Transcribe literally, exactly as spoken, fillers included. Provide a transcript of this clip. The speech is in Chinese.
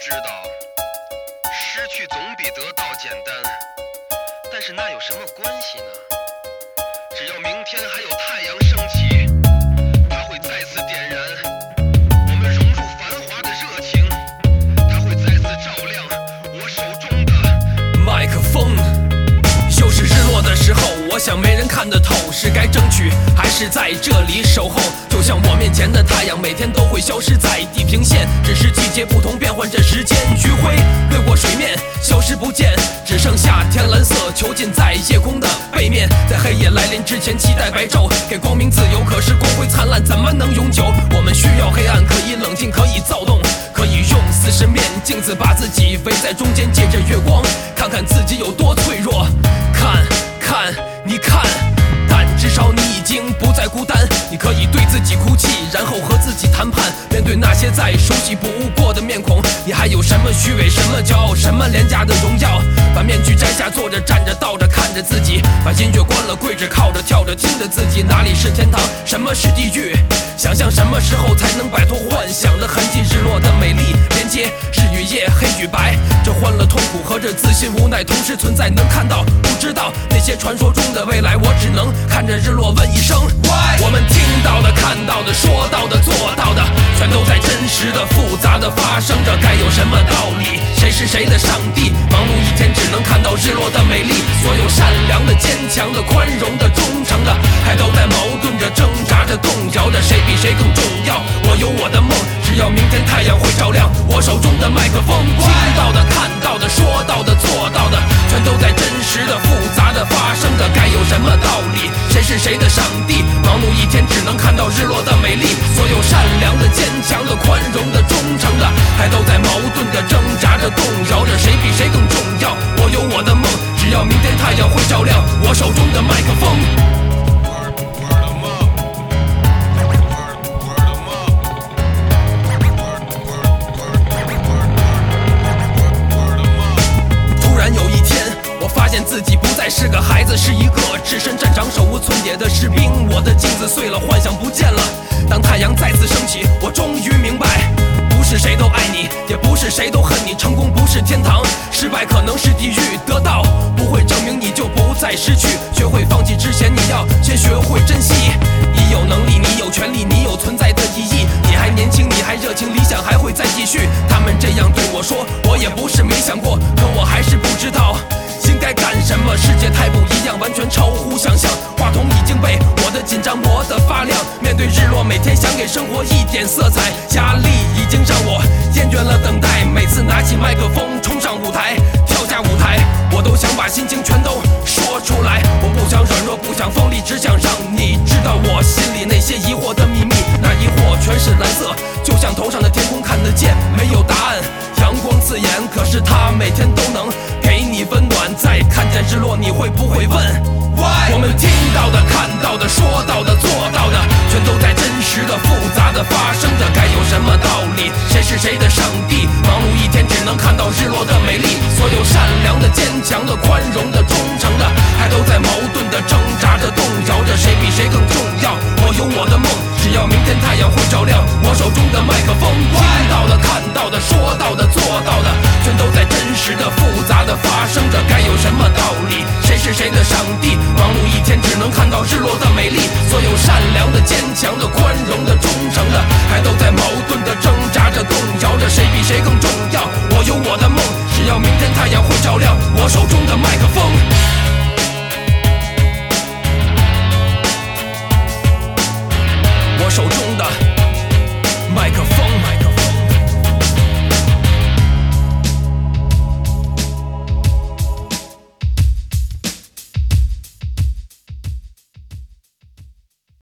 知道，失去总比得到简单，但是那有什么关系呢？只要明天还有太阳升起，它会再次点燃我们融入繁华的热情，它会再次照亮我手中的麦克风。又是日落的时候，我想没人看得透，是该争取还是在这里守候？就像我面前的太阳，每天都会消失在地平线，只是季节不同，变换着时间。余晖掠过水面，消失不见，只剩下天蓝色囚禁在夜空的背面。在黑夜来临之前，期待白昼，给光明自由。可是光辉灿烂怎么能永久？我们需要黑暗，可以冷静，可以躁动，可以用四十面镜子把自己围在中间，借着月光看看自己有多脆弱。看看你看，但至少你已经不再孤单。你可以对自己哭泣，然后和自己谈判。面对那些再熟悉不过的面孔，你还有什么虚伪，什么骄傲，什么廉价的荣耀？把面具摘下，坐着站着倒着看着自己，把音乐关了，跪着靠着跳着听着自己。哪里是天堂，什么是地狱？想象什么时候才能摆脱幻想的痕迹？日落的美丽连接日与夜，黑与白，这欢乐痛苦和这自信无奈同时存在。能看到不知道那些传说中的未来，我只能看着日落问一声 Why。 我们听到的看到的说到的做到的，全都在真实的复杂的发生着。该有什么道理？谁是谁的上帝？忙碌一天只能看到日落的美丽。所有善良的坚强的宽容的忠诚的，还都在矛盾着挣扎着动摇着，谁比谁更重要？我有我的梦，只要明天太阳会照亮我手中的麦克风。听到的看到的说到的做到的，全都在真实的复杂的发生着。该有什么道理？谁是谁的上帝？忙碌一天只能看到日落的美丽。所有善良的坚强的宽容的忠诚的，还都在矛盾的挣扎着动摇着，谁比谁更重要？我有我的梦，只要明天太阳会照亮我手中的麦克风。自己不再是个孩子，是一个置身战场手无寸铁的士兵。我的镜子碎了，幻想不见了。当太阳再次升起，我终于明白，不是谁都爱你，也不是谁都恨你。成功不是天堂，失败可能是地狱。得到不会证明你就不再失去，学会放弃之前，你要先学会珍惜。你有能力，你有权利，你有存在的意义。你还年轻，你还热情，理想还会再继续。他们这样对我说，我也不是没想过，可我还是不知道应该干什么。世界太不一样，完全超乎想象。话筒已经被我的紧张磨得发亮。面对日落，每天想给生活一点色彩。压力已经让我厌倦了等待。每次拿起麦克风，冲上舞台，跳下舞台，我都想把心情全都说出来。我不想软弱，不想锋利，只想让你知道我心里那些疑惑的秘密。那疑惑全是蓝色，就像头上的天空看得见，没有答案。阳光刺眼，可是它每天都能给你温暖。再看见日落，你会不会问 Why？ 我们听到的看到的说到的做到的，全都在真实的复杂的发生着。该有什么道理？谁是谁的上帝？忙碌一天只能看到日落的美丽。所有善良的坚强的宽容的忠诚的，还都在矛盾的挣扎着动摇着，谁比谁更重要？我有我的梦，只要明天太阳会照亮我手中的麦克风。听到的看到的说到的做到的，全都在真实的复杂的发生着。该有什么道理？谁是谁的上帝？忙碌一天只能看到日落的美丽。所有善良的坚强的宽容的忠诚的，还都在矛盾的挣扎着动摇着，谁比谁更重要？我有我的梦，只要明天太阳会照亮我手中的麦克风。我手中的麦克风。